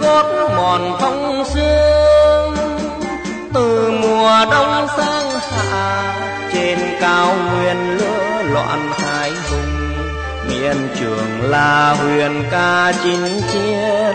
gót mòn phong sương. Từ mùa đông sang hạ, trên cao nguyên lửa loạn hải hùng. Miền Trường là huyền ca chinh chiến.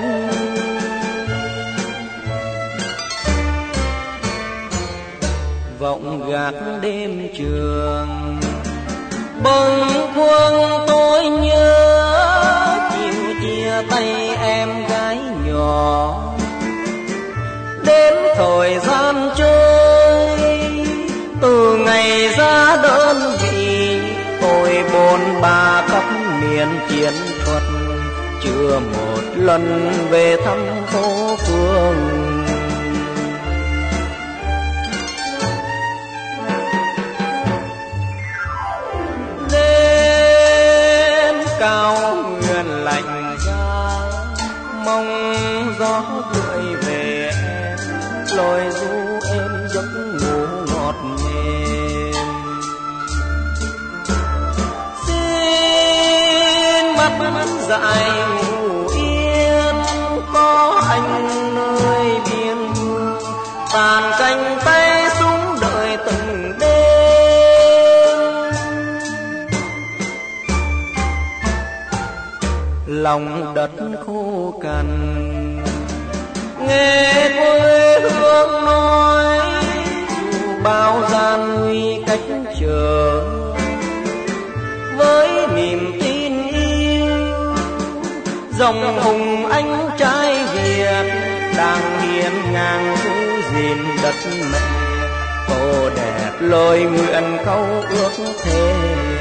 Vọng gác đêm trường, bâng khuâng tôi nhớ chiều chia tay em gái nhỏ. Đến thời gian trôi, từ ngày ra đơn vị, tôi bôn ba khắp miền chiến thuật, chưa một lần về thăm phố phường. Cao nguyên lạnh giá, mong gió gửi về em, lối ru em giấc ngủ ngọt mềm. Xin mắt dại ngủ yên, có anh nơi biên mương, tàn cánh tay súng đợi từng đêm. Lòng đất khô cằn, nghe quê hương nói, dù bao gian nguy cách trở, với niềm tin yêu, dòng hùng anh trai Việt đang hiên ngang giữ gìn đất mẹ. Tô đẹp lời nguyện câu ước thề.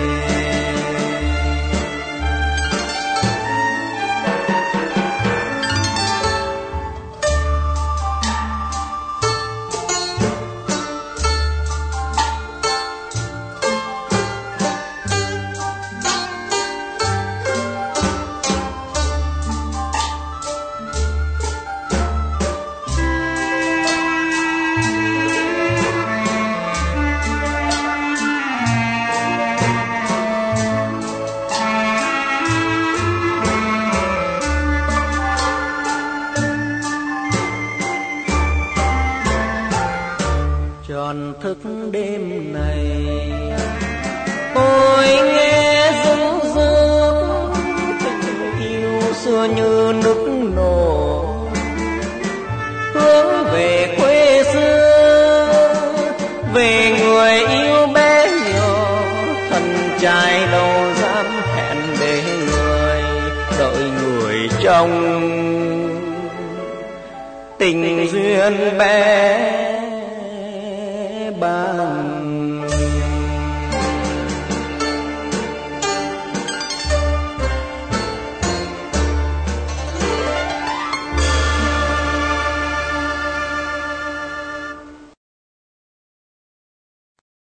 Tròn thức đêm này, tôi nghe rung rung tình yêu xưa như nước nổ, hướng về quê xưa, về người yêu bé nhỏ. Thân trai đâu dám hẹn để người, đợi người trong tình duyên bé bàng.